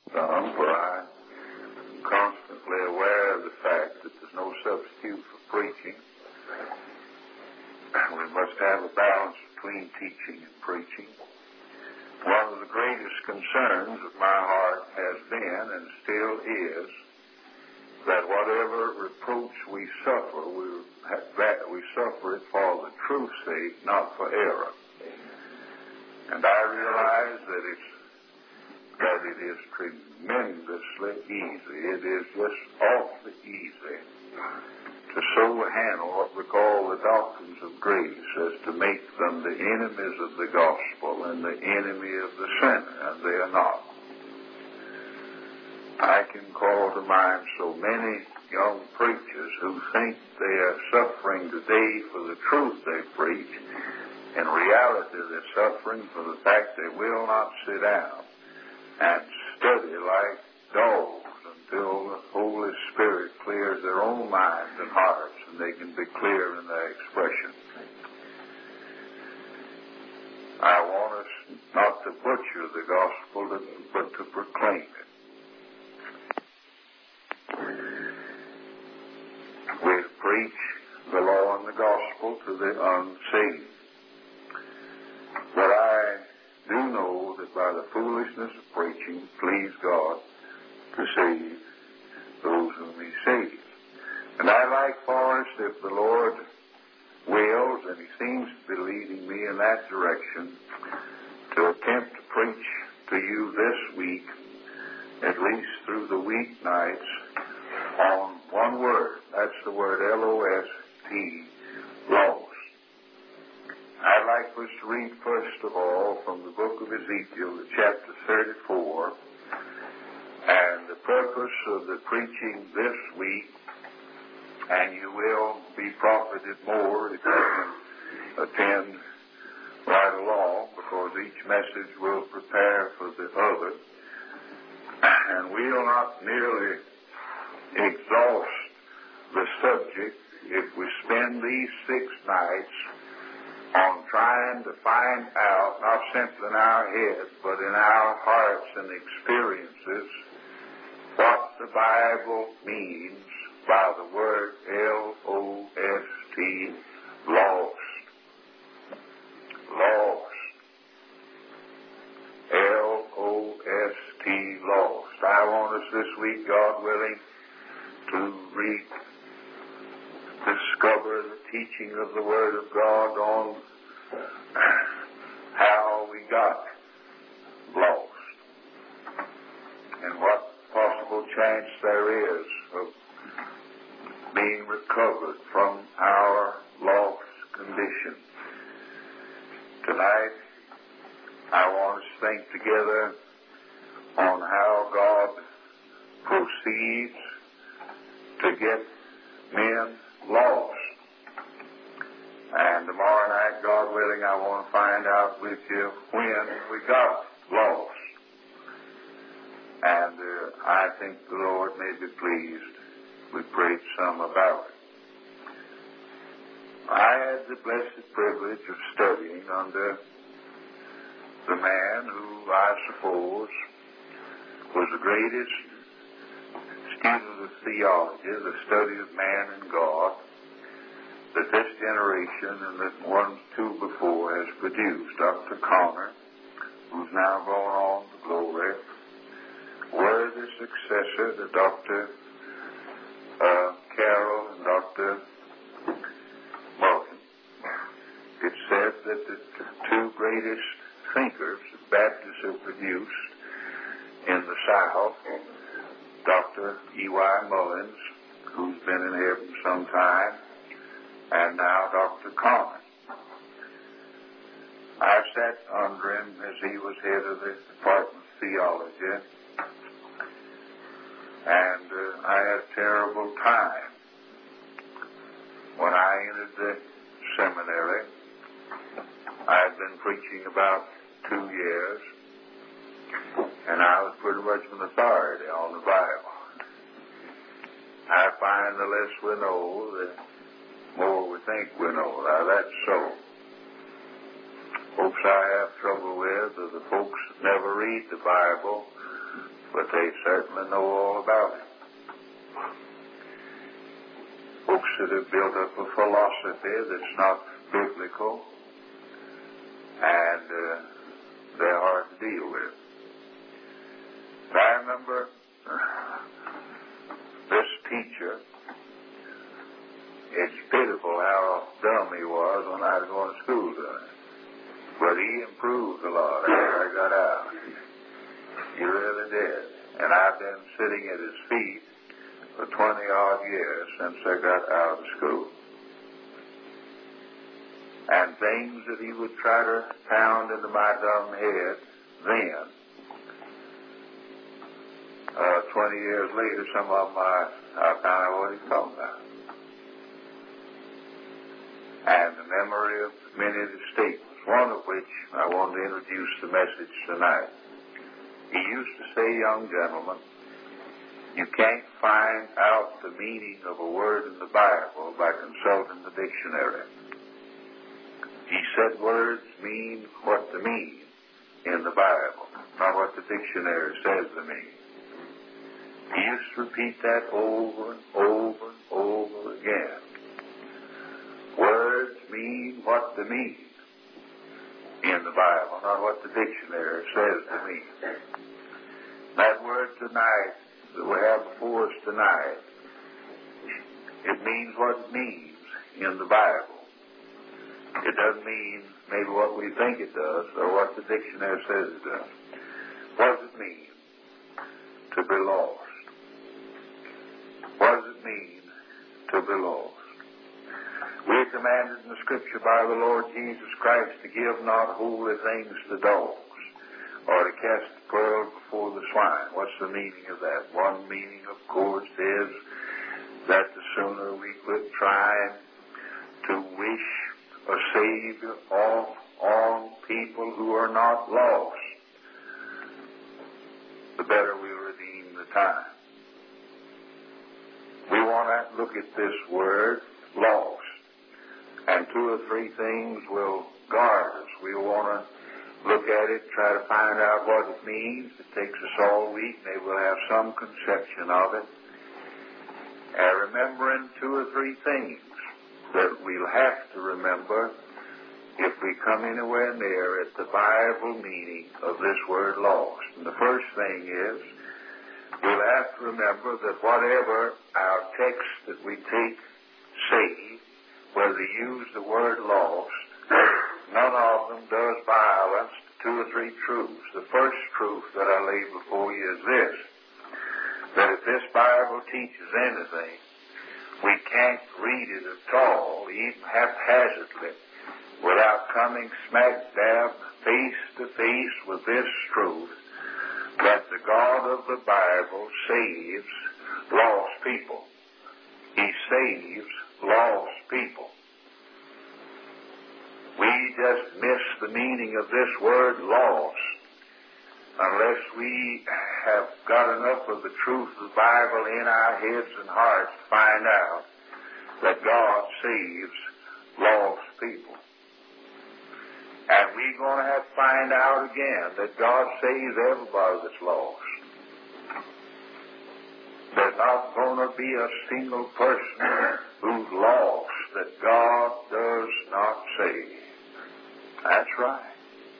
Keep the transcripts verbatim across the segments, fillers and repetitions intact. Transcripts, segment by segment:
some, for I am constantly aware of the fact that there's no substitute for preaching. We must have a balance between teaching and preaching. One of the greatest concerns of my heart has been and still is that whatever reproach we suffer, we, we suffer it for the truth's sake, not for error. And I realize that it's that it is tremendously easy. It is just awfully easy to so handle what we call the doctrines of grace as to make them the enemies of the gospel and the enemy of the sinner, and they are not. I can call to mind so many young preachers who think they are suffering today for the truth they preach. In reality, they're suffering for the fact they will not sit down and study like dogs until the Holy Spirit clears their own minds and hearts and they can be clear in their expression. I want us not to butcher the gospel, but to proclaim it. We preach the law and the gospel to the unsaved. But I do know that by the foolishness of preaching, please God to save those whom He saves. And I like Forrest, if the Lord wills, and He seems to be leading me in that direction, to attempt to preach to you this week, at least through the weeknights, on one word. That's the word L O S T, lost. I'd like us to read first of all from the book of Ezekiel, chapter thirty-four, and the purpose of the preaching this week, and you will be profited more if you can attend right along, because each message will prepare for the other, and we'll not merely exhaust the subject if we spend these six nights on trying to find out, not simply in our heads, but in our hearts and experiences, what the Bible means by the word L O S T, lost. Lost. L O S T, lost. I want us this week, God willing, to read, discover the teaching of the Word of God on how we got lost and what possible chance there is of being recovered from our lost condition. Tonight, I want us to think together on how God proceeds to get men lost. And tomorrow night, God willing, I want to find out with you when we got lost. And uh, I think the Lord may be pleased we preach some about it. I had the blessed privilege of studying under the man who I suppose was the greatest student of theology, the study of man and God, that this generation and the one, two before has produced. Doctor Connor, who's now gone on to glory, worthy successor to Doctor Uh, Carroll and Doctor Mullen. It's said that the two greatest thinkers that Baptists have produced in the South, Doctor E Y Mullins, who's been in heaven some time, and now Doctor Connor. I sat under him as he was head of the Department of Theology, and uh, I had a terrible time. When I entered the seminary, I had been preaching about two years, and I was pretty much an authority on the Bible. I find the less we know, the more we think we know. Now, that's so. Folks I have trouble with are the folks that never read the Bible, but they certainly know all about it. Folks that have built up a philosophy that's not biblical, and uh, they're hard to deal with. I remember this teacher, it's pitiful how dumb he was when I was going to school to him. But he improved a lot after I got out. He really did. And I've been sitting at his feet for twenty odd years since I got out of school. And things that he would try to pound into my dumb head then, uh, twenty years later, some of them I, I found out what he's talking about. And the memory of many of the statements, one of which I want to introduce the message tonight. He used to say, young gentlemen, you can't find out the meaning of a word in the Bible by consulting the dictionary. He said words mean what they mean in the Bible, not what the dictionary says they mean. He used to repeat that over and over and over again. Words mean what they mean in the Bible, not what the dictionary says they mean. That word tonight that we have before us tonight, it means what it means in the Bible. It doesn't mean maybe what we think it does or what the dictionary says it does. What does it mean to be lost? What does it mean to be lost? We are commanded in the Scripture by the Lord Jesus Christ to give not holy things to dogs, or to cast the pearl before the swine. What's the meaning of that? One meaning, of course, is that the sooner we quit trying to wish a Savior off on people who are not lost, the better we redeem the time. We want to look at this word, lost. And two or three things will guard us. We want to look at it, try to find out what it means. It takes us all week. Maybe we'll have some conception of it. And remembering two or three things that we'll have to remember if we come anywhere near at the Bible meaning of this word lost. And the first thing is, we'll have to remember that whatever our text that we take say, whether they use the word lost, none of them does violence to two or three truths. The first truth that I lay before you is this, that if this Bible teaches anything, we can't read it at all, even haphazardly, without coming smack dab face to face with this truth, that the God of the Bible saves lost people. He saves lost people. We just miss the meaning of this word lost unless we have got enough of the truth of the Bible in our heads and hearts to find out that God saves lost people. And we're going to have to find out again that God saves everybody that's lost. There's not going to be a single person who's lost that God does not save. That's right.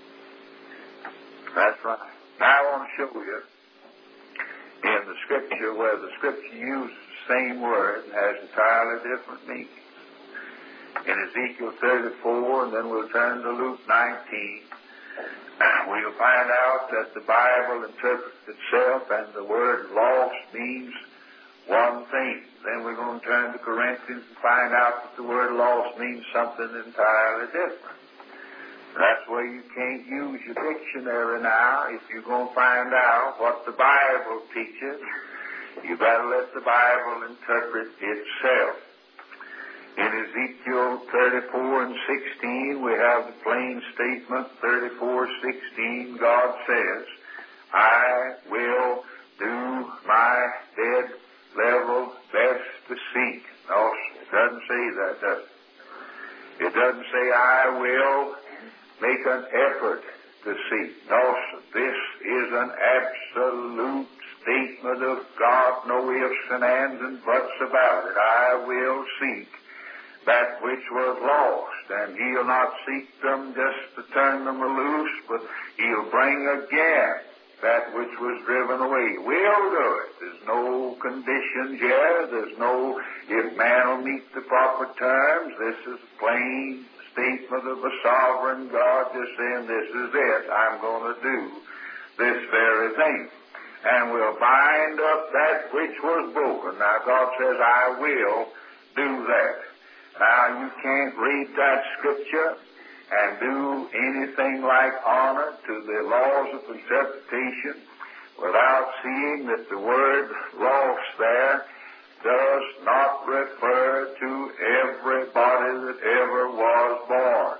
That's right. Now I want to show you in the Scripture where the Scripture uses the same word and has entirely different meanings. In Ezekiel thirty-four, and then we'll turn to Luke nineteen, we'll find out that the Bible interprets itself and the word lost means one thing. Then we're going to turn to Corinthians and find out that the word lost means something entirely different. That's where you can't use your dictionary now. If you're going to find out what the Bible teaches, you better let the Bible interpret itself. In Ezekiel thirty-four and sixteen, we have the plain statement, thirty-four sixteen, God says, I will do my dead level best to seek. No, it doesn't say that, does it? It doesn't say I will make an effort to seek. No, this is an absolute statement of God, no ifs and ands and buts about it. I will seek that which was lost, and He'll not seek them just to turn them loose, but He'll bring again that which was driven away. We'll do it. There's no conditions here. There's no, if man will meet the proper terms. This is a plain statement of a sovereign God just saying, this is it. I'm going to do this very thing. And we'll bind up that which was broken. Now, God says, I will do that. Now, you can't read that scripture and do anything like honor to the laws of interpretation without seeing that the word lost there does not refer to everybody that ever was born.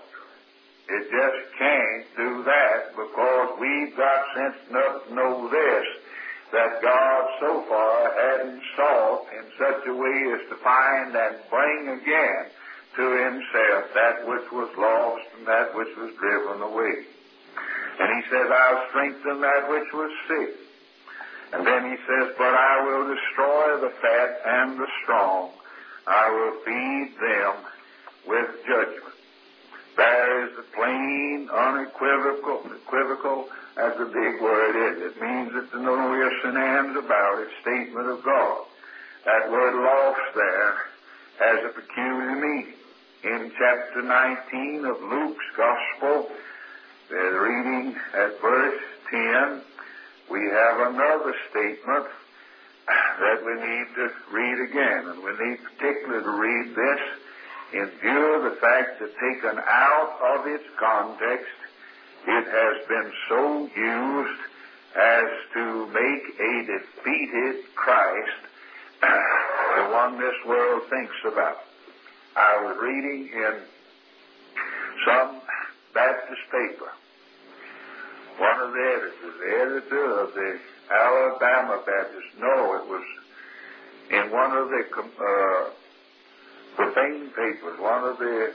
It just can't do that, because we've got sense enough to know this, that God so far hadn't sought in such a way as to find and bring again to Himself that which was lost and that which was driven away. And He says, I'll strengthen that which was sick. And then He says, but I will destroy the fat and the strong. I will feed them with judgment. There is the plain, unequivocal, equivocal, as the big word is. It means that there's no ifs and ands about it, statement of God. That word lost there has a peculiar meaning. In chapter nineteen of Luke's Gospel, the reading at verse ten, we have another statement that we need to read again. And we need particularly to read this in view of the fact that taken out of its context, it has been so used as to make a defeated Christ the one this world thinks about. I was reading in some Baptist paper. One of the editors, the editor of the Alabama Baptist, no, it was in one of the uh, profane papers, one of the,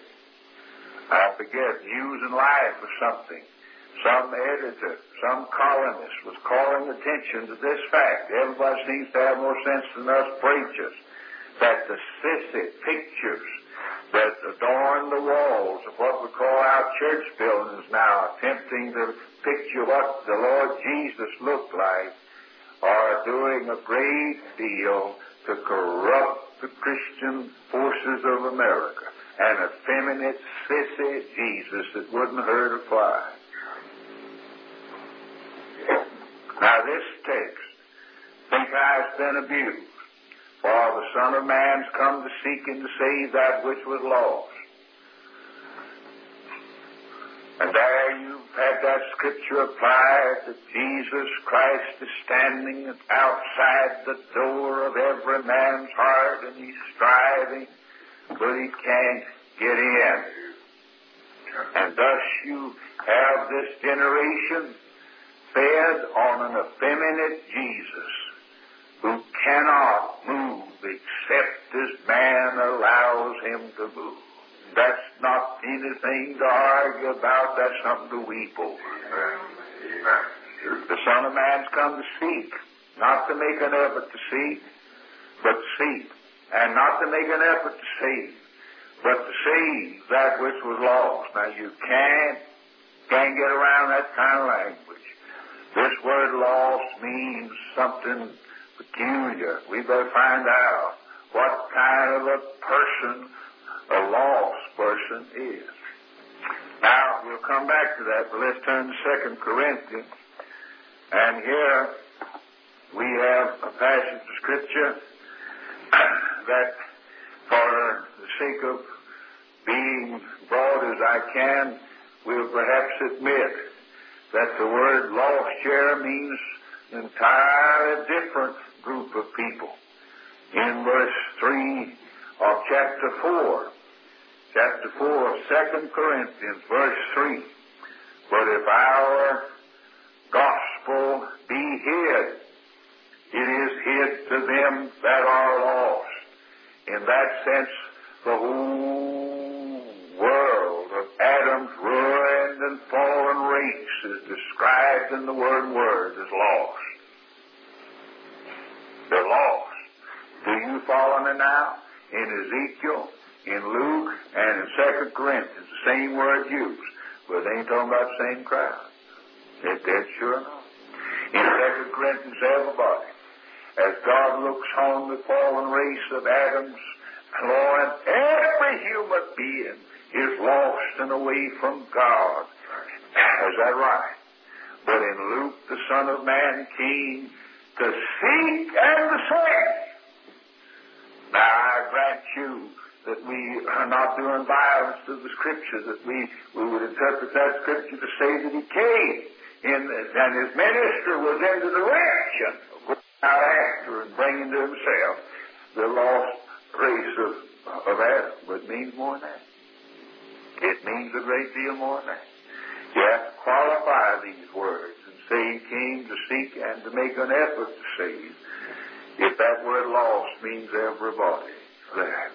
I forget, News and Life or something. Some editor, some columnist was calling attention to this fact. Everybody seems to have more sense than us preachers, that the sissy pictures that adorn the walls of what we call our church buildings now, attempting to picture what the Lord Jesus looked like, are doing a great deal to corrupt the Christian forces of America. An effeminate, sissy Jesus that wouldn't hurt a fly. Now this text, think I has been abused. For the Son of Man's come to seek and to save that which was lost. And there you've had that scripture applied that Jesus Christ is standing outside the door of every man's heart, and He's striving, but He can't get in. And thus you have this generation fed on an effeminate Jesus who cannot move except as man allows him to move. That's not anything to argue about. That's something to weep over. The Son of Man's come to seek, not to make an effort to seek, but to seek. And not to make an effort to save, but to save that which was lost. Now you can't, can't get around that kind of language. This word lost means something peculiar. We better find out what kind of a person a lost person is. Now, we'll come back to that, but let's turn to Second Corinthians. And here we have a passage of Scripture that, for the sake of being broad as I can, will perhaps admit that the word lost here means an entirely different group of people. In verse three of chapter four, chapter four of Second Corinthians, verse three, but if our gospel be hid, it is hid to them that are lost. In that sense, the whole world of Adam's ruined and fallen race is described in the word word as lost. They're lost. Do you follow me now? In Ezekiel, in Luke, and in Second Corinthians, the same word used. But they ain't talking about the same crowd. It, that's sure enough. In Second Corinthians, everybody, as God looks on the fallen race of Adam's, Lord, every human being is lost and away from God. Is that right? But in Luke, the Son of Man came to seek and to save. Now, I grant you that we are not doing violence to the Scripture, that we, we would interpret that Scripture to say that He came in, and His ministry was in the direction of going out after and bringing to Himself the lost race of, of Adam. But it means more than that. It means a great deal more than that. You have to qualify these words and say He came to seek and to make an effort to save. If that word lost means everybody there.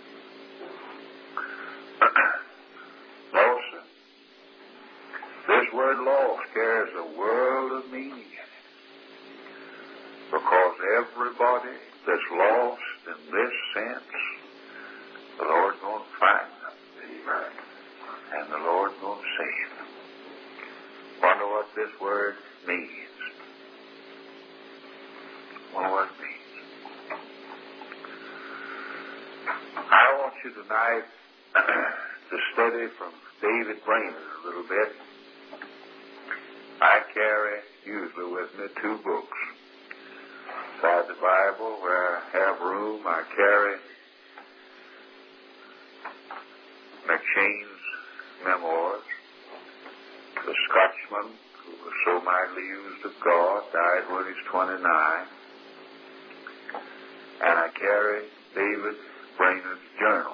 No, sir. This word lost carries a world of meaning in it. Because everybody that's lost in this sense, the Lord's going to find them. Amen. And the Lord's going to save them. Wonder what this word means. Wonder what it means. I want you tonight to study from David Brainerd a little bit. I carry usually with me two books. Beside the Bible, where I have room, I carry McShane's memoirs. The Scotchman, who was so mightily used of God, died when he was twenty-nine. And I carry David Brainerd's journal.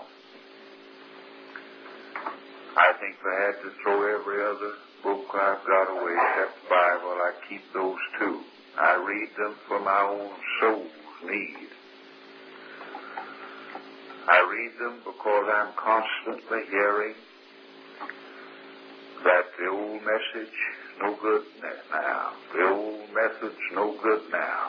I think if I had to throw every other book I've got away except the Bible, I keep those two. I read them for my own soul's need. I read them because I'm constantly hearing that the old message is no good now. The old method's no good now.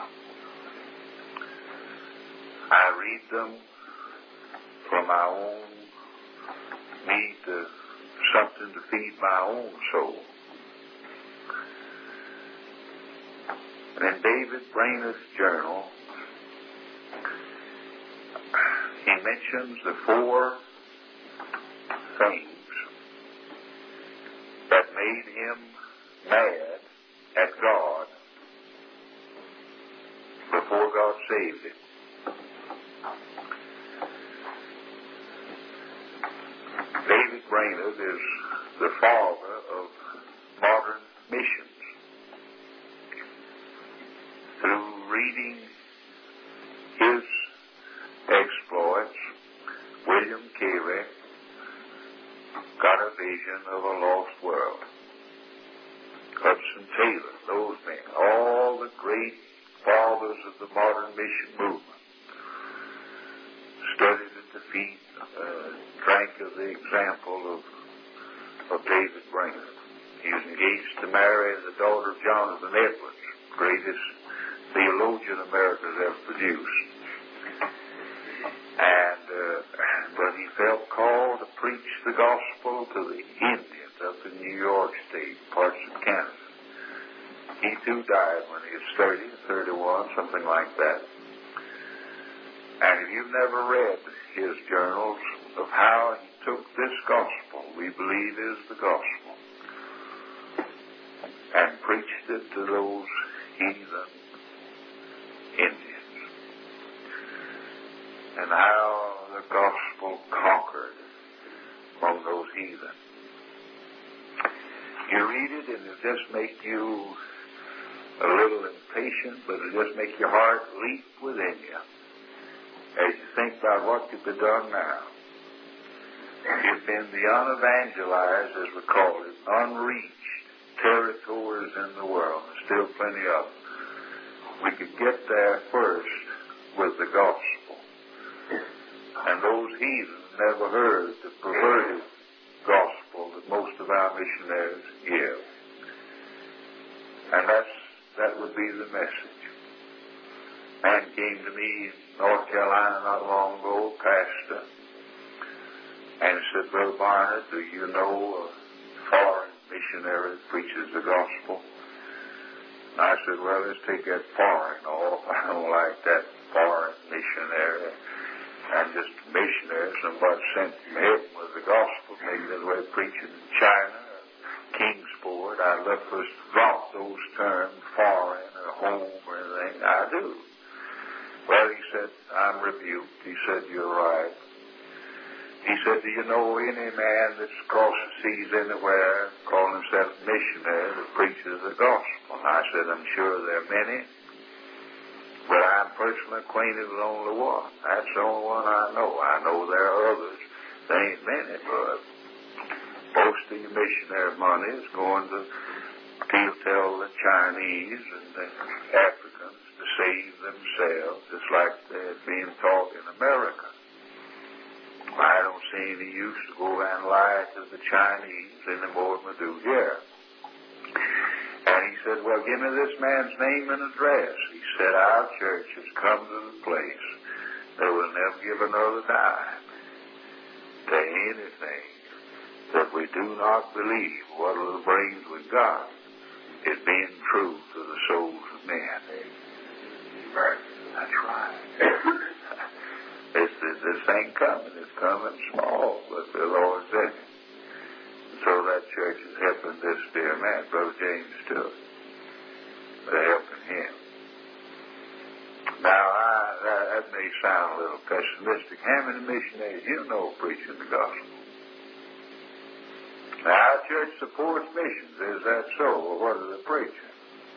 I read them for my own need to something to feed my own soul. And in David Brainerd's journal, he mentions the four things that made him mad at God before God saved him. David Brainerd is the father of modern missions. Through reading his exploits, William Carey got a vision of a lost world. Hudson Taylor, those men, all the great fathers of the modern mission movement, studied at the feet, uh, drank of the example of, of David Brainerd. He was engaged to marry the daughter of Jonathan Edwards, greatest theologian America's ever produced. And uh, but he felt called to preach the gospel to the Indians up in New York State, parts of Canada. He too died when he was thirty, thirty-one, something like that. And if you've never read his journals of how he took this gospel, we believe is the gospel, and preached it to those heathen Indians, and how the gospel conquered among those heathen. You read it and it just make you a little impatient, but it just make your heart leap within you as you think about what could be done now. If in the unevangelized, as we call it, unreached territories in the world, there's still plenty of them, we could get there first with the gospel. And those heathens never heard the perverted gospel that most of our missionaries give. And that's, that would be the message. Man came to me in North Carolina not long ago, pastor, and said, Brother Barnett, do you know a foreign missionary that preaches the gospel? And I said, well, let's take that foreign off. I don't like that foreign missionary. I'm just a missionary. Somebody sent from heaven with the gospel, maybe that's the way preaching in China, Kingsport. I'd love for us to drop those terms, foreign or home or anything. I do. Well, he said, I'm rebuked. He said, you're right. He said, do you know any man that's across the seas anywhere calling himself a missionary that preaches the gospel? And I said, I'm sure there are many, but I'm personally acquainted with only one. That's the only one I know. I know there are others. There ain't many, but most of your missionary money is going to tell the Chinese and the Africans to save themselves, just like they're being taught in America. I don't see any use to go and lie to the Chinese any more than we do here. And he said, well, give me this man's name and address. He said, our church has come to the place that will never give another dime to anything that we do not believe what little brains we got is being true to the souls of men. Right. That's right. This, this, this ain't coming. It's coming small, but the Lord's in it. So that church is helping this dear man, Brother James, too. They're helping him. Now, I, that, that may sound a little pessimistic. How many missionaries you know preaching the gospel? Now, our church supports missions. Is that so? Well, what are they preaching?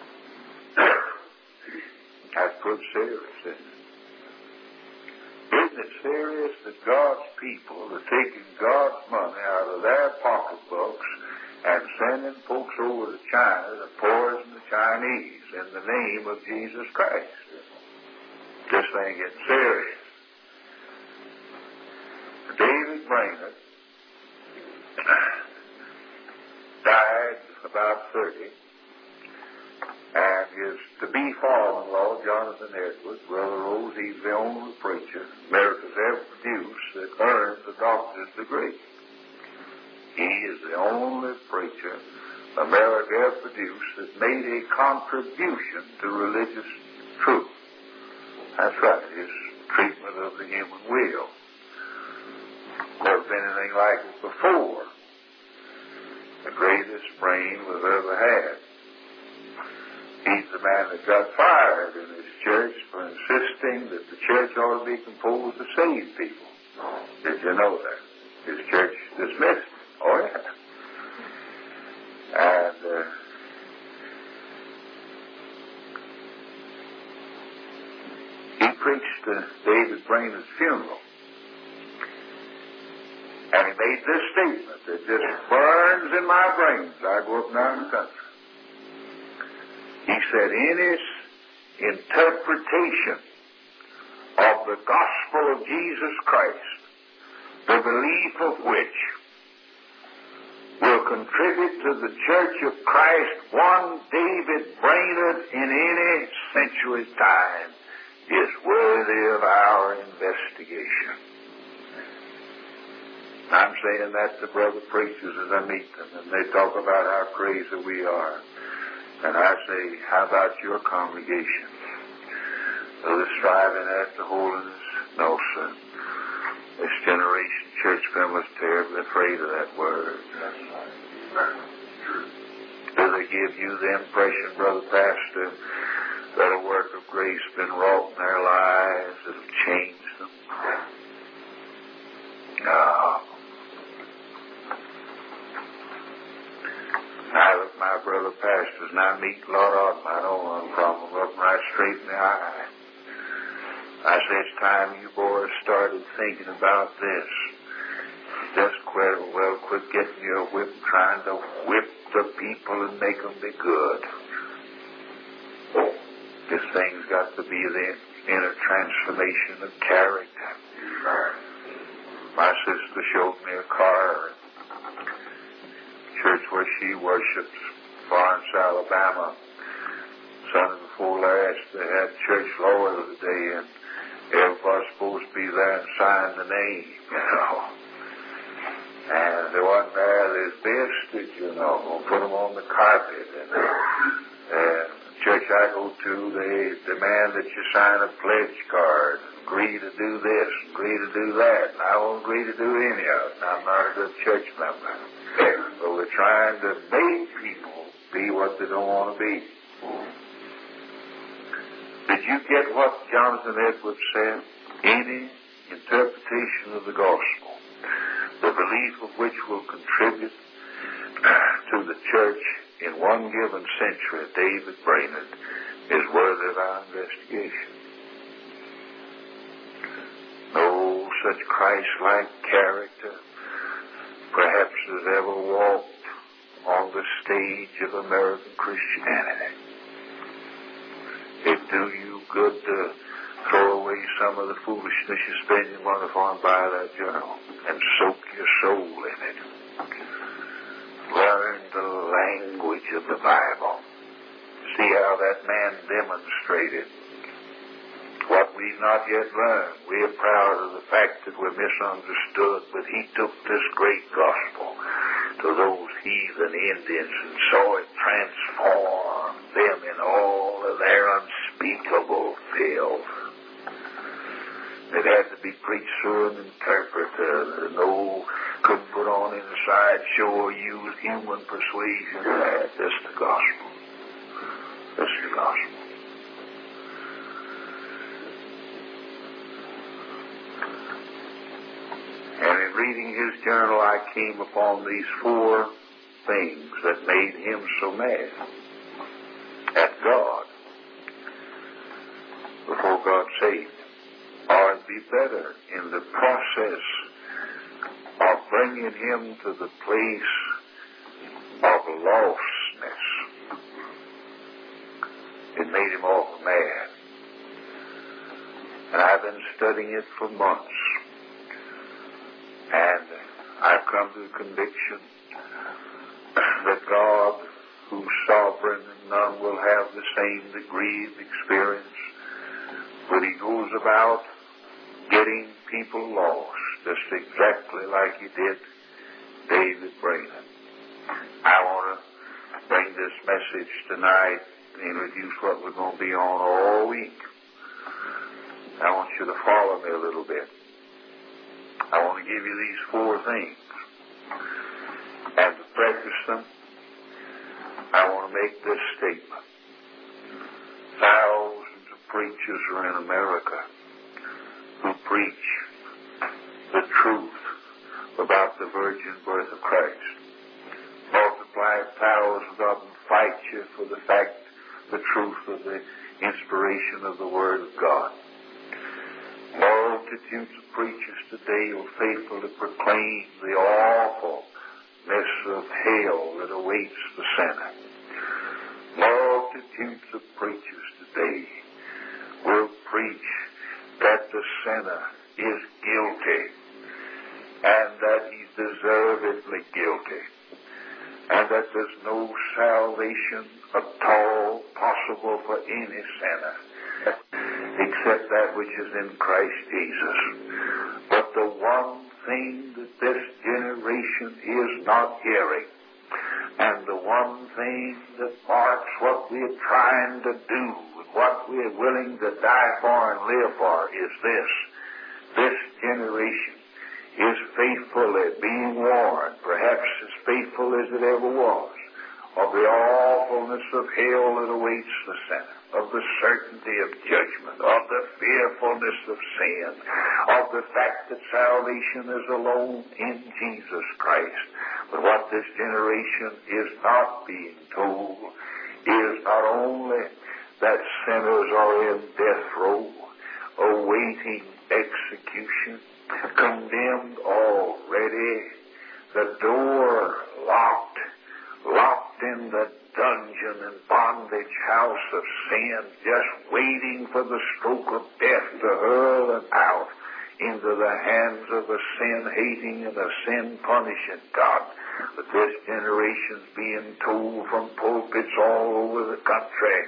That's pretty serious, isn't it? Isn't it serious that God's people are taking God's money out of their pocketbooks and sending folks over to China to poison the Chinese in the name of Jesus Christ? This thing gets serious. David Brainerd died about thirty, and his to-be father-in-law, Jonathan Edwards, Brother Rose, he's the only preacher America's ever produced that earned a doctor's degree. He is the only preacher America ever produced that made a contribution to religious truth. That's right, his treatment of the human will. Never been anything like it before. The greatest brain we've ever had. He's the man that got fired in his church for insisting that the church ought to be composed of saved people. Did you know that? His church dismissed him. Oh, yeah. And uh, he preached uh, David Brainerd's funeral. And he made this statement that just burns in my brains. I go up and down the country. He said, any interpretation of the gospel of Jesus Christ, the belief of which will contribute to the Church of Christ one David Brainerd in any century time, is worthy of our investigation. I'm saying that to brother preachers as I meet them, and they talk about how crazy we are. And I say, how about your congregation? Are they striving after holiness? No, sir. This generation church members terribly afraid of that word. Do they give you the impression, Brother Pastor, that a work of grace has been wrought in their lives that have changed them? No. I look at my brother pastors and I meet a lot of them. I don't run from them. Look them right straight in the eye. I say, it's time you boys started thinking about this. Just quit, well, quit getting your whip, trying to whip the people and make them be good. This thing's got to be the inner transformation of character. My sister showed me a car, church where she worships, Florence, Alabama. before last, they had church law the other day, and everybody's supposed to be there and sign the name, you know. And they wasn't there, they visited, you know, put them on the carpet. And, and the church I go to, they demand that you sign a pledge card, agree to do this, agree to do that. And I won't agree to do any of it. I'm not a good church member. But we're trying to make people be what they don't want to be. Did you get what Jonathan Edwards said? Any interpretation of the gospel, the belief of which will contribute to the church in one given century, David Brainerd, is worthy of our investigation. No such Christ-like character perhaps has ever walked on the stage of American Christianity. It do you good to throw away some of the foolishness you spend your money for and buy that journal and soak your soul in it. Learn the language of the Bible. See how that man demonstrated what we've not yet learned. We are proud of the fact that we're misunderstood, but he took this great gospel to those heathen Indians and saw it transform them in all of their unspeakable filth. It had to be preached through an interpreter. No, couldn't put on in a sideshow or use human persuasion. This is the gospel. This is the gospel. And in reading his journal, I came upon these four things that made him so mad at God before God saved him. Or it'd be better, in the process of bringing him to the place of lostness, it made him awful mad. And I've been studying it for months. And I've come to the conviction that God, who's sovereign and none will have the same degree of experience, but he goes about getting people lost, just exactly like he did David Brainerd. I want to bring this message tonight and introduce what we're going to be on all week. I want you to follow me a little bit. I want to give you these four things. And to practice them, I want to make this statement. Thousands of preachers are in America who preach the truth about the virgin birth of Christ. Multiply thousands of them fight you for the fact, the truth of the inspiration of the Word of God. Multitudes of preachers today will faithfully proclaim the awfulness of hell that awaits the sinner. Multitudes of preachers today will preach that the sinner is guilty and that he's deservedly guilty and that there's no salvation at all possible for any sinner except that which is in Christ Jesus. But the one thing that this generation is not hearing, and the one thing that marks what we're trying to do, and what we're willing to die for and live for, is this. This generation is faithfully being warned, perhaps as faithful as it ever was, of the awfulness of hell that awaits the sinner, of the certainty of judgment, of the fearfulness of sin, of the fact that salvation is alone in Jesus Christ. But what this generation is not being told is not only that sinners are in death row, awaiting execution, condemned already, the door locked, locked in the dungeon and bondage house of sin, just waiting for the stroke of death to hurl them out into the hands of a sin-hating and a sin-punishing God. But this generation's being told from pulpits all over the country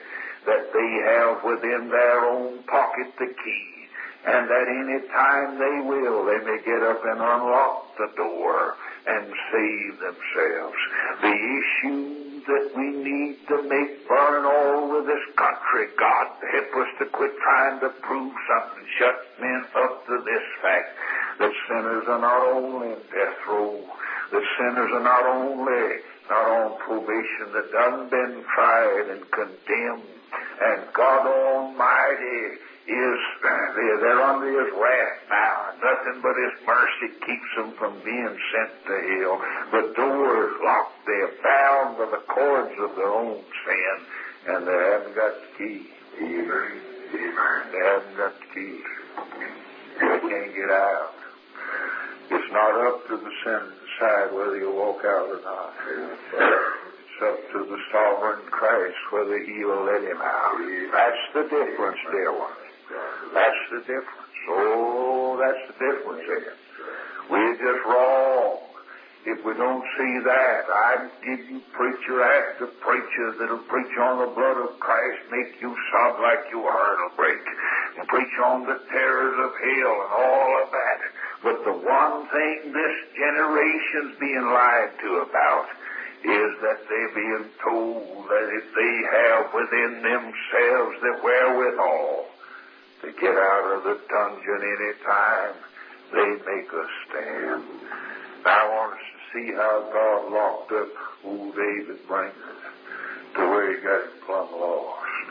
that they have within their own pocket the key, and that any time they will, they may get up and unlock the door and save themselves. The issue that we need to make burn all over this country, God help us to quit trying to prove something. Shut men up to this fact that sinners are not only in death row, that sinners are not only not on probation, that done been tried and condemned, and God Almighty is, they're under His wrath now, and nothing but His mercy keeps them from being sent to hell. The door is locked. They're bound by the cords of their own sin, and they haven't got the key. Amen. Amen. They haven't got the key. They can't get out. It's not up to the sinner to decide whether you walk out or not. It's up to the sovereign Christ whether He will let him out. That's the difference, dear one. That's the difference. Oh, that's the difference there. We're just wrong if we don't see that. I give you preacher after preacher that'll preach on the blood of Christ, make you sob like your heart will break, and preach on the terrors of hell and all of that. But the one thing this generation's being lied to about is that they're being told that if they have within themselves the wherewithal to get out of the dungeon any time, they make a stand. I want us to see how God locked up old David Brainerd to where he got him plumb lost.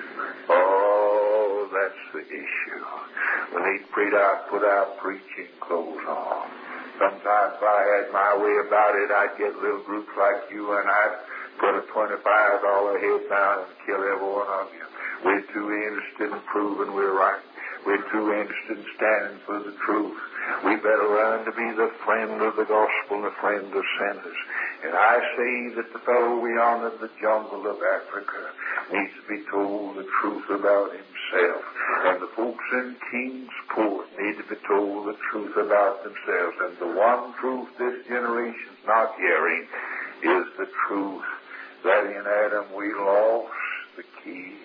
Oh, that's the issue. When he prayed out, put out preaching clothes on. Sometimes if I had my way about it, I'd get little groups like you and I'd put a twenty-five dollar head down and kill every one of you. We're too interested in proving we're right. We're too interested in standing for the truth. We better learn to be the friend of the gospel and the friend of sinners. And I say that the fellow beyond in the jungle of Africa needs to be told the truth about himself. And the folks in Kingsport need to be told the truth about themselves. And the one truth this generation's not hearing is the truth that in Adam we lost the key.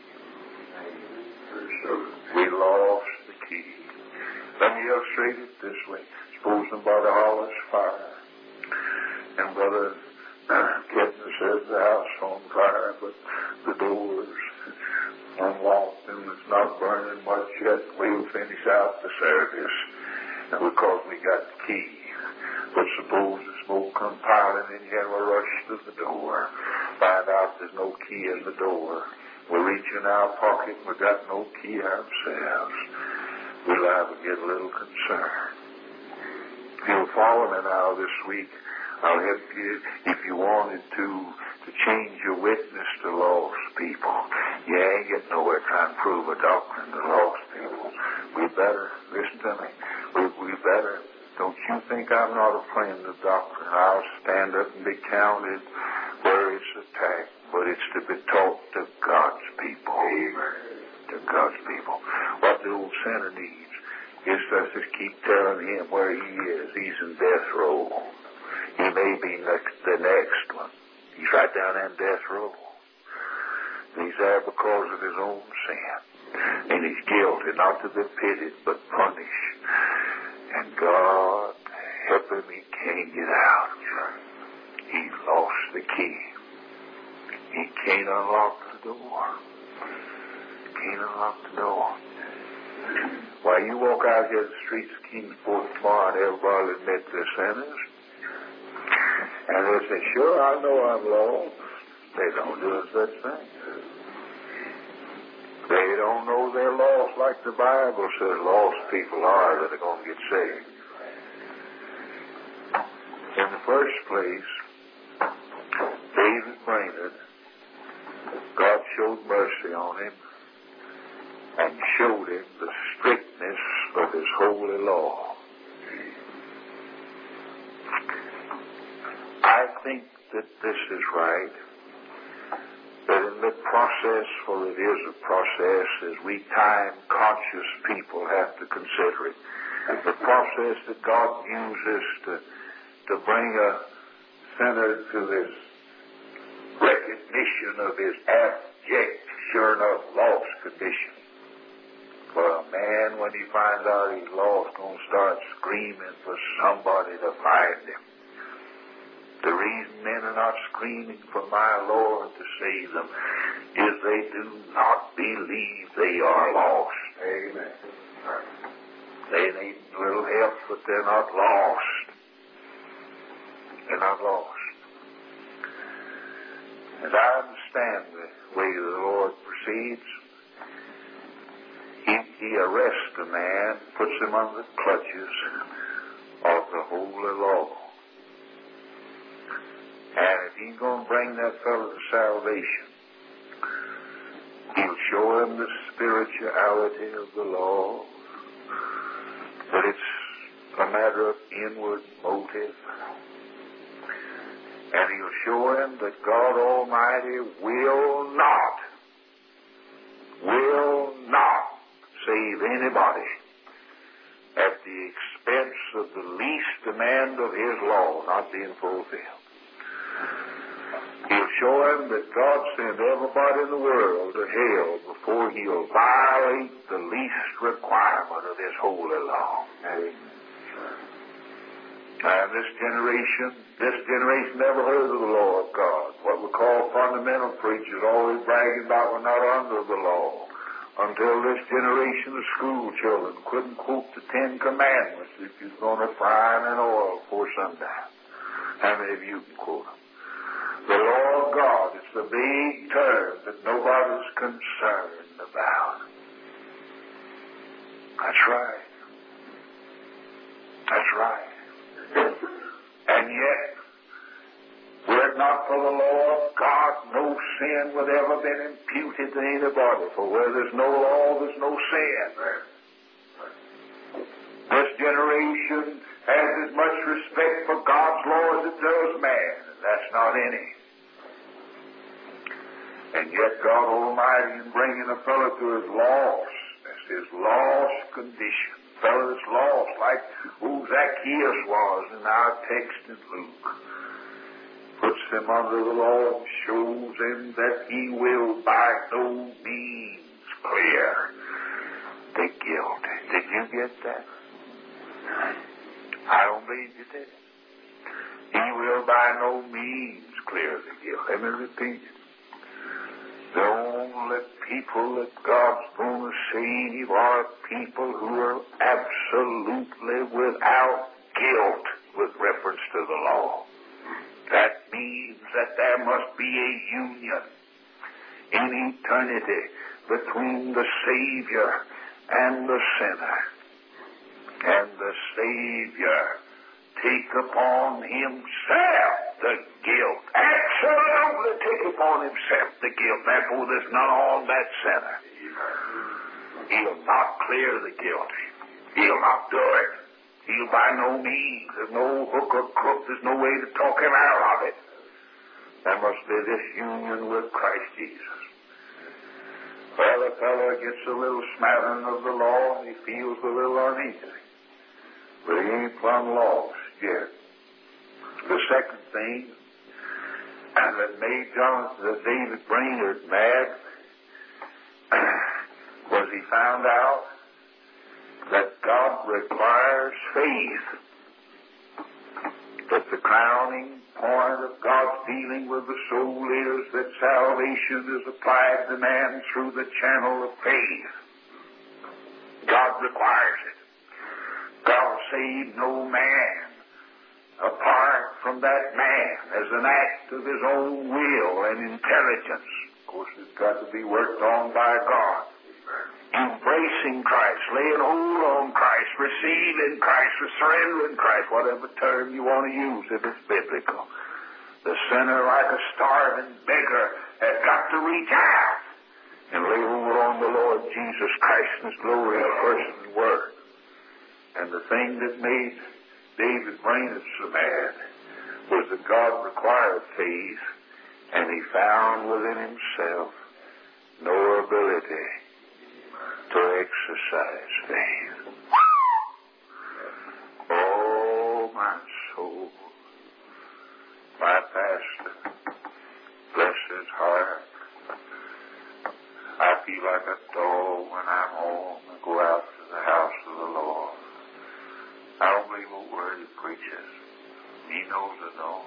We lost the key. Let me illustrate it this way. Suppose somebody hollers fire, and Brother Kepner says the house on fire, but the door's unlocked and it's not burning much yet. We'll finish out the service because we got the key. But suppose the smoke come piling in here and we rush to the door, find out there's no key in the door. We reach in our pocket and we got no key ourselves. We'll have to get a little concerned. If you'll follow me now this week, I'll help you if you wanted to to change your witness to lost people. You ain't getting nowhere trying to prove a doctrine to lost people. We better, listen to me, we, we better, don't you think I'm not a friend of doctrine. I'll stand up and be counted where it's attacked. But it's to be taught to God's people. Amen. To God's people. What the old sinner needs is us to keep telling him where he is. He's in death row. He may be next, the next one. He's right down in death row. He's there because of his own sin. And he's guilty, not to be pitied, but punished. And God help him, he can't get out. He's lost the key. He can't unlock the door. Can't unlock the door. Why, you walk out here the streets of Kingsport tomorrow and everybody will admit they're sinners. And they'll say, sure, I know I'm lost. They don't do such thing. They don't know they're lost like the Bible says lost people are that are going to get saved. In the first place, David Brainerd, God showed mercy on him and showed him the strictness of his holy law. I think that this is right, that in the process, for it is a process, as we time-conscious people have to consider it, the process that God uses to, to bring a sinner to this recognition of his abject sure enough lost condition. For a man, when he finds out he's lost, going to start screaming for somebody to find him. The reason men are not screaming for my Lord to save them is they do not believe they are lost. Amen. They need a little help, but they're not lost. They're not lost. As I understand the way the Lord proceeds, He, he arrests a man, puts him under the clutches of the holy law. And if he's going to bring that fellow to salvation, he'll show him the spirituality of the law, that it's a matter of inward motive. And he'll show him that God Almighty will not, will not save anybody at the expense of the least demand of His law not being fulfilled. He'll show him that God sent everybody in the world to hell before He'll violate the least requirement of His holy law. And this generation, this generation never heard of the law of God. What we call fundamental preachers always bragging about we're not under the law. Until this generation of school children couldn't quote the Ten Commandments if you're going to fry them in oil before sundown. How many of you can quote them? The law of God is the big term that nobody's concerned about. That's right. That's right. And yet, were it not for the law of God, no sin would ever been imputed to anybody. For where there's no law, there's no sin. This generation has as much respect for God's law as it does man. And that's not any. And yet God Almighty, in bringing a fellow to his lost, that's his lost condition. Fellow that's lost, like who Zacchaeus was in our text in Luke, puts him under the law and shows him that he will by no means clear the guilt. Did you get that? I don't believe you did. He will by no means clear the guilt. Let me repeat it. The only people that God's going to save are people who are absolutely without guilt with reference to the law. That means that there must be a union in eternity between the Savior and the sinner. And the Savior take upon Himself the guilt. Absolutely take upon Himself the guilt. Therefore there's none on that sinner. He'll not clear the guilty. He'll not do it. He'll by no means. There's no hook or crook. There's no way to talk him out of it. There must be this union with Christ Jesus. Well, the fellow gets a little smattering of the law and he feels a little uneasy. But he ain't plumb lost yet. The second thing, and that made Jonathan, that David Brainerd mad, was he found out that God requires faith. That the crowning point of God's dealing with the soul is that salvation is applied to man through the channel of faith. God requires it. God will save no man apart from that man as an act of his own will and intelligence. Of course, it's got to be worked on by God. Embracing Christ, laying hold on Christ, receiving Christ, surrendering Christ, whatever term you want to use if it's biblical. The sinner, like a starving beggar, has got to reach out and lay hold on the Lord Jesus Christ and His glory in person and word. And the thing that made David Brainerd so mad was that God required faith, and he found within himself no ability to exercise faith. Oh, my soul, my pastor, bless his heart, knows it all.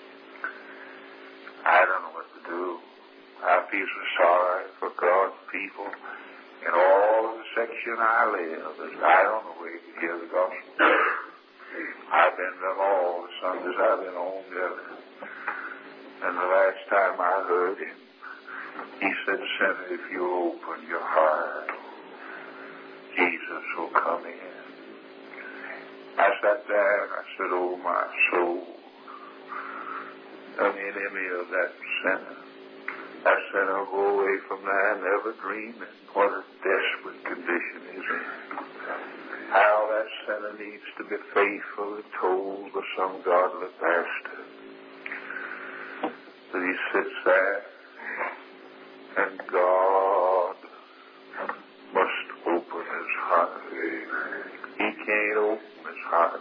I don't know what to do. I feel so sorry for God's people in all of the section I live. I don't know where to hear the gospel. I've been to them all the Sundays I've been on together. And the last time I heard him, he said, Sinner, if you open your heart, Jesus will come in. I sat there and I said, oh, my soul, an enemy of that sinner. I said, I'll go away from there, never dreaming what a desperate condition he's in. How that sinner needs to be faithfully told by some godly pastor that he sits there and God must open his heart. He can't open his heart.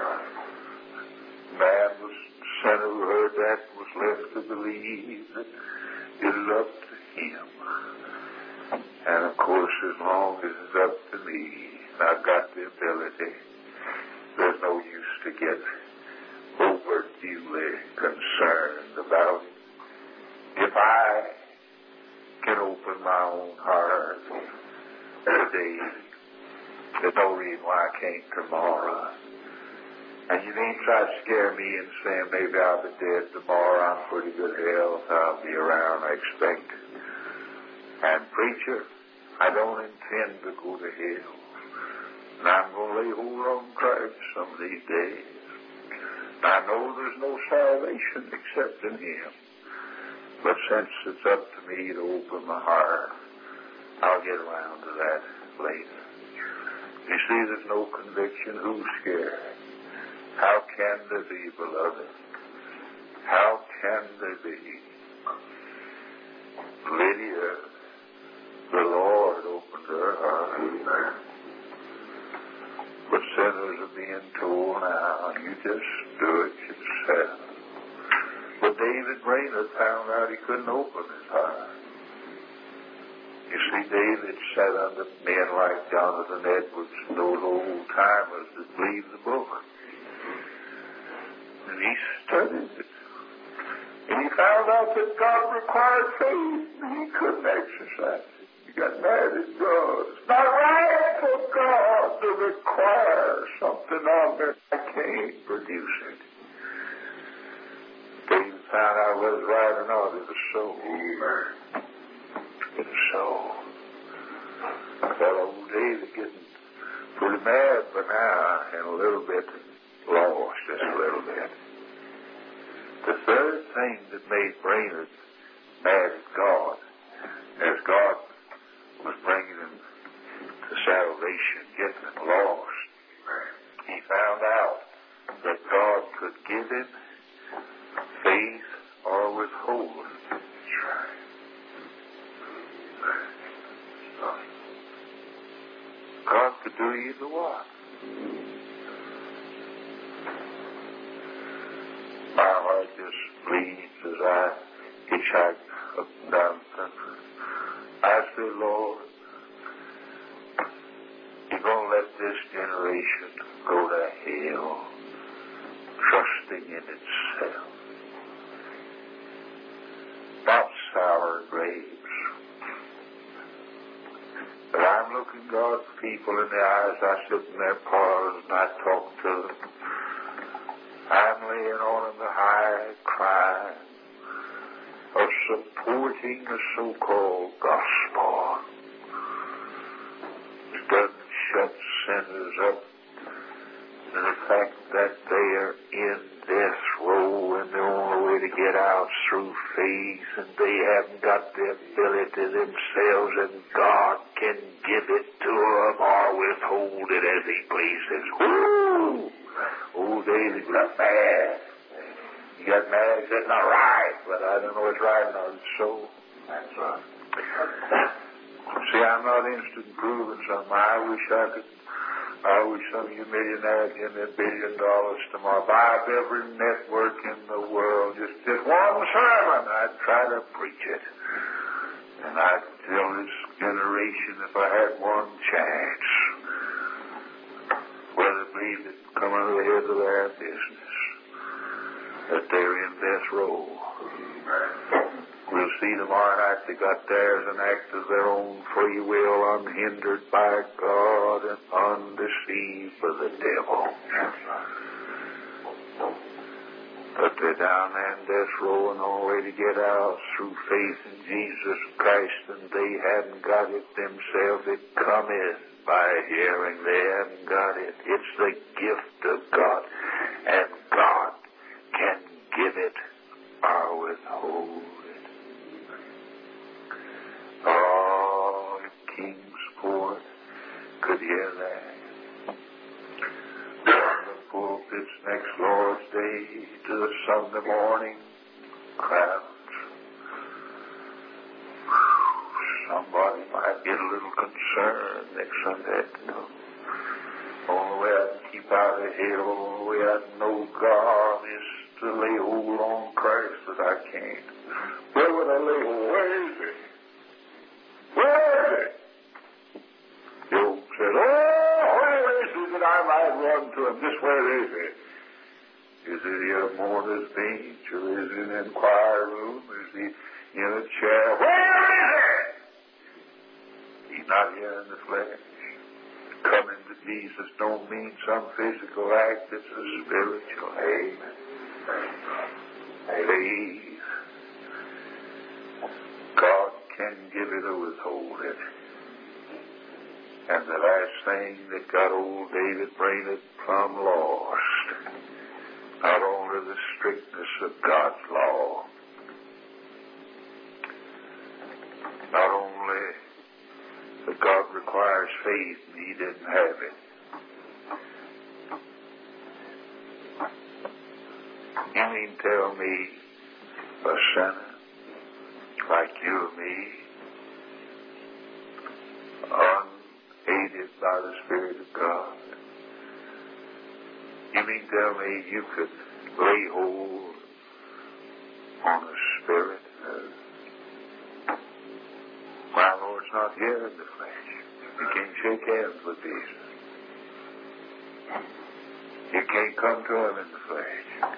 Man was sinner who heard that was left to believe that it is up to him. And of course, as long as it's up to me, I've got the ability, there's no use to get overduly concerned about it. If I can open my own heart today, there's no reason why I can't tomorrow. And you needn't try to scare me and say maybe I'll be dead tomorrow. I'm pretty good health. I'll be around, I expect. And preacher, I don't intend to go to hell. And I'm going to lay hold on Christ some of these days. I know there's no salvation except in him. But since it's up to me to open my heart, I'll get around to that later. You see, there's no conviction. Who's scared? How can there be, beloved? How can there be? Lydia, the Lord opened her heart. But sinners are being told now, you just do it yourself. But David Brainerd found out he couldn't open his heart. You see, David sat under men like Jonathan Edwards and those old timers that believed the book. And he studied it. And he found out that God required faith, and he couldn't exercise it. He got mad at God. It's not right for God to require something of me. I can't produce it. David found out whether it's right or not. It was so. It was so. That old David getting pretty mad by now and a little bit lost, just a little bit. The third thing that made Brainerd mad at God, as God was bringing him to salvation, getting him lost, he found out that God could give him faith or withhold it. God could do either one. My heart just bleeds as I hitchhike up and down the country. I say, Lord, you're going to let this generation go to hell, trusting in itself. Not sour grapes. But I'm looking God's people in the eyes. I sit in their parlors and I talk to them. I'm laying on them the high cry of supporting the so-called gospel. It doesn't shut sinners up to the fact that they are in death row and the only way to get out through faith, and they haven't got the ability themselves, and God can give it to them or withhold it as he pleases. Woo! Oh, David got mad. He got mad. He said, not right, but I don't know what's right or not. It's so. That's right. See, I'm not interested in proving something. I wish I could. I wish some of you millionaires give me a billion dollars tomorrow. Buy up every network in the world. Just, just one sermon. I'd try to preach it. And I'd tell this generation if I had one chance, whether it believe it come under the head of their business. that they're in death row. We'll see tomorrow night they got theirs and act of their own free will, unhindered by God and undeceived by the devil. But they're down there in death row and on the way to get out through faith in Jesus Christ, and they hadn't got it themselves. It cometh by hearing. They hadn't got it. It's the gift of God, and God can give it or withhold it. Oh, if Kingsport could hear that. From the pulpits next Lord's Day to the Sunday morning crowds, somebody might get a little concerned next Sunday afternoon. Only way I can keep out of here, only way I know God is to lay hold on Christ, that I can't. Where would I lay hold? Where is it? Where is it? Job said, oh, where is it that I might run to him? Just where is it? Is it in a mourner's bench, or is it in an inquiry room? Is he in a chair? Where is it? He's not here in the flesh. Coming to Jesus don't mean some physical act. It's a spiritual. Amen. Faith. God can give it or withhold it. And the last thing that got old David Brainerd plumb lost, not only the strictness of God's law, not only that God requires faith, and he didn't have it. You mean tell me a sinner like you and me, unaided by the Spirit of God, you mean tell me you could lay hold on the Spirit? My Lord's not here in the flesh. You can't shake hands with Jesus. You can't come to him in the flesh.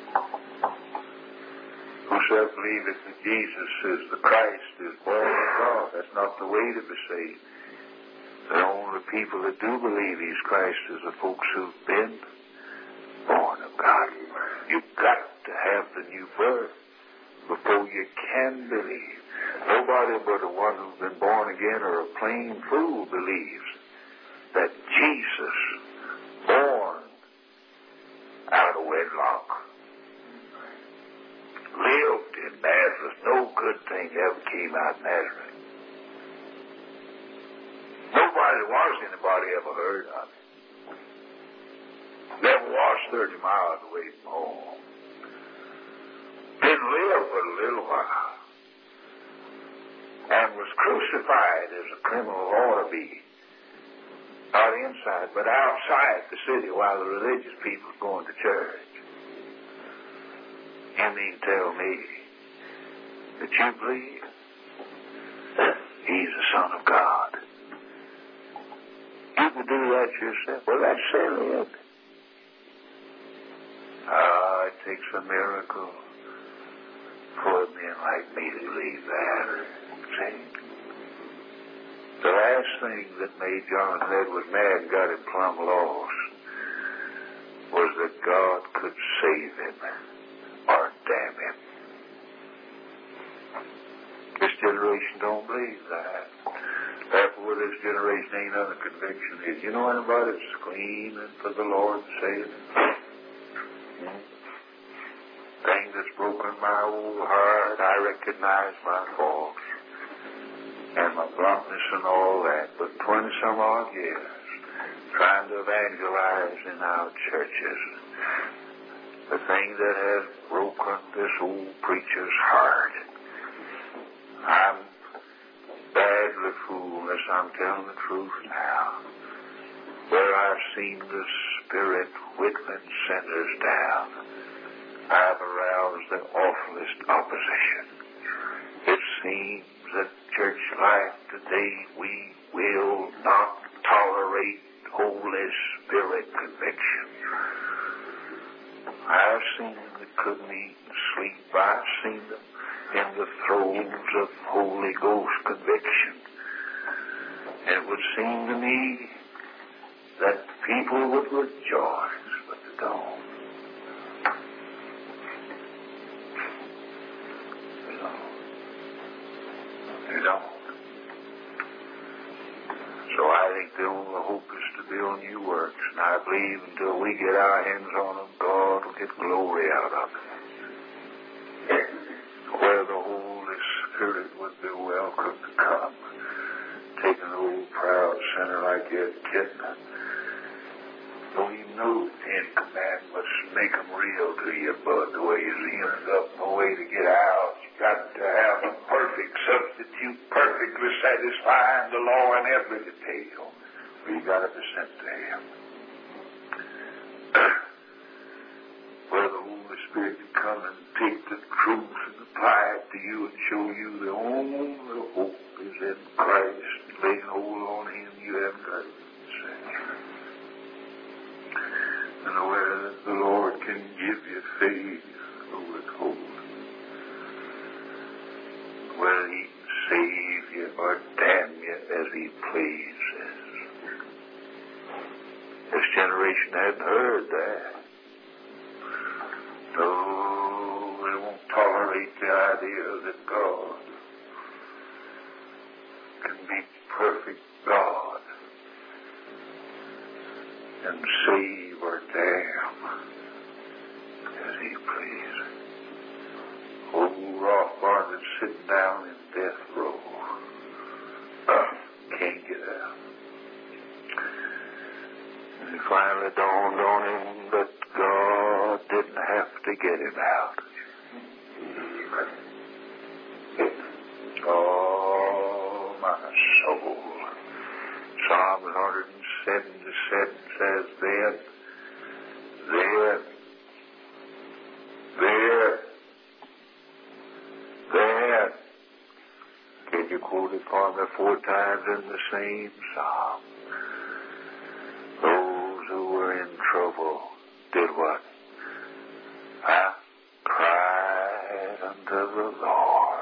Whosoever believeth that Jesus is the Christ is born of God. That's not the way to be saved. The only people that do believe he's Christ is the folks who've been born of God. You've got to have the new birth before you can believe. Nobody but the one who's been born again or a plain fool believes that Jesus, born out of wedlock, lived in Nazareth. No good thing ever came out of Nazareth. Nobody was anybody ever heard of it. Never was thirty miles away from home. Didn't live but a little while. And was crucified as a criminal ought to be. Not inside, but outside the city while the religious people were going to church. You mean tell me that you believe he's the Son of God? You can do that yourself. Well, that's silly, isn't it? Ah, it takes a miracle for a man like me to believe that. See? The last thing that made Jonathan Edwards mad and got him plumb lost was that God could save him or damn him. This generation don't believe that. Therefore, this generation ain't under conviction. Is you know anybody that's screaming for the Lord to save him? Hmm? Thing that's broken my old heart, I recognize my faults and my bluntness and all that. But twenty some odd years trying to evangelize in our churches, the thing that has broken this old preacher's heart. I'm badly foolish, I'm telling the truth now. Where I've seen the Spirit whittling sinners down, I've aroused the awfulest opposition. It seems that church life today, we will not tolerate Holy Spirit conviction. I've seen them that couldn't eat and sleep. I've seen them in the throes of Holy Ghost conviction. And it would seem to me that people would rejoice, but they don't. They don't. They don't. So I think the only hope is to build new works, and I believe until we get our hands on them, God will get glory out of it. Where the Holy Spirit would be welcome to come. Take an old proud sinner like that kid. Don't even know the Ten Commandments make them real to you, bud, the way you ends up, no way to get out. You got to have a perfect substitute, perfectly satisfying the law in every detail. Or you got to be sent to Him. Where the Holy Spirit can come and take the truth and apply it to you and show you the only hope is in Christ. Laying hold on Him, you haven't got it. And where the Lord can give you faith with hope. Where He can save you or damn you as He pleases. This generation hadn't heard that. No, they won't tolerate the idea that God can be perfect God and save or damn as He pleases. Old Rothbard is sitting down in death row. Uh, can't get out. And it finally dawned on him that God didn't have to get him out. Oh, my soul. Psalm one seventy-seven says, Then, then, then, then. Can you quote it for me four times in the same psalm? Those who were in trouble did what? Huh? Cried unto the Lord.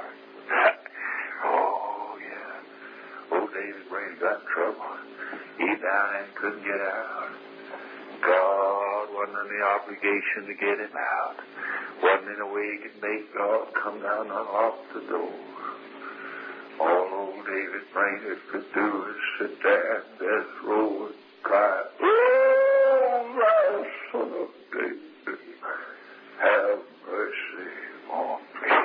Oh, yeah. Old David Brain got in trouble. He down and couldn't get out. God wasn't in the obligation to get him out. Wasn't in a way he could make God come down and unlock the door. All old David Brainerd could do is sit there in death row and cry, Oh, thou son of David, have mercy on me.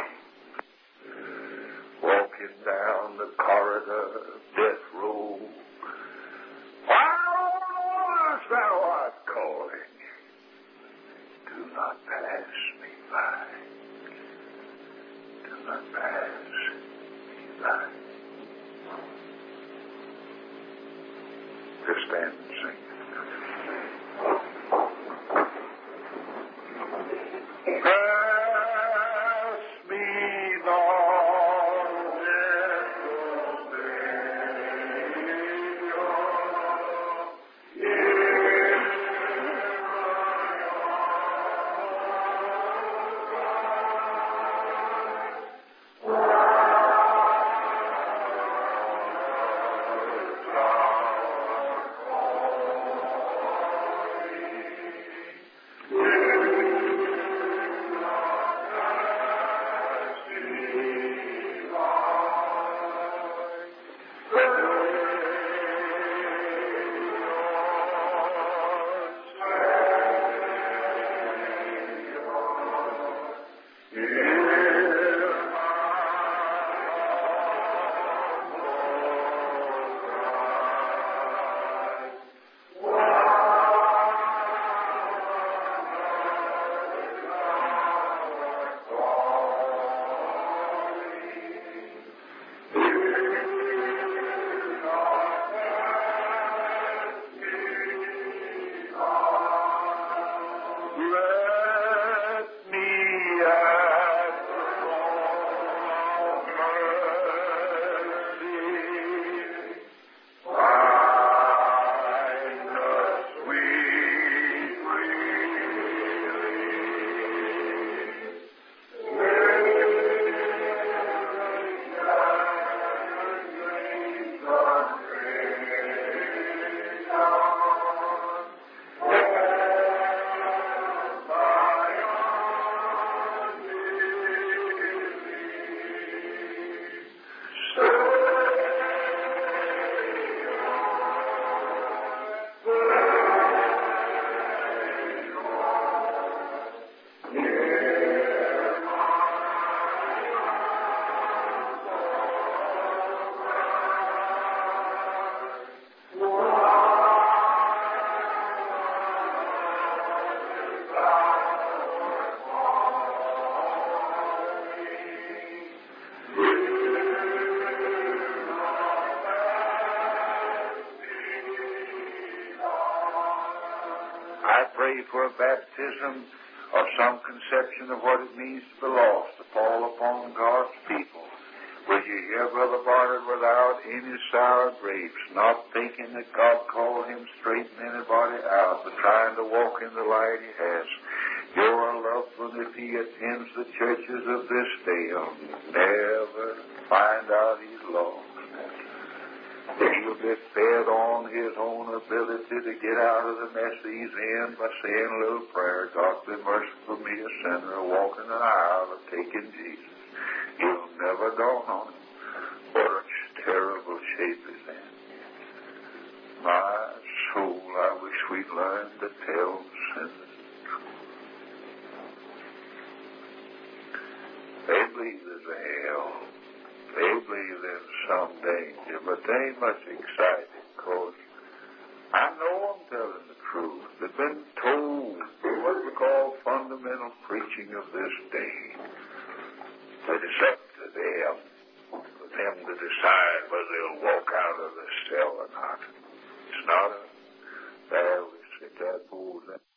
Walking down the corridor of death row, while thou art calling, do not pass me by. Do not pass me by. Just stand and sing. Pass me not, gentle Savior. I pray for a baptism of some conception of what it means to be lost to fall upon God's people. Will you hear Brother Bartlett without any sour grapes, not thinking that God called him straighten anybody out, but trying to walk in the light he has. Your loved one, if he attends the churches of this day, will never find out he's lost. He'll be fed on his own ability to get out of the mess he's in by saying a little prayer, God be merciful me, a sinner, walking an aisle of taking Jesus. You'll never dawn on him what a terrible shape he's in. My soul, I wish we'd learn to tell sinners the truth. They believe there's a hell. They believe there's some danger, but they ain't much excited because I know I'm telling the truth. They've been told what we call fundamental preaching of this day. But it's up to them, for them to decide whether they'll walk out of the cell or not. It's not a, there we sit that fools.